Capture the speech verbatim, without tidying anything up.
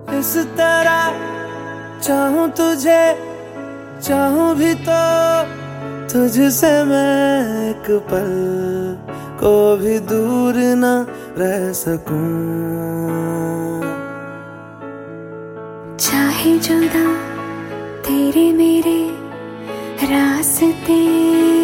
इस तरह चाहूं तुझे, चाहूं भी तो तुझसे मैं एक पल को भी दूर न रह सकूं। चाहे जुदा तेरे मेरे रास्ते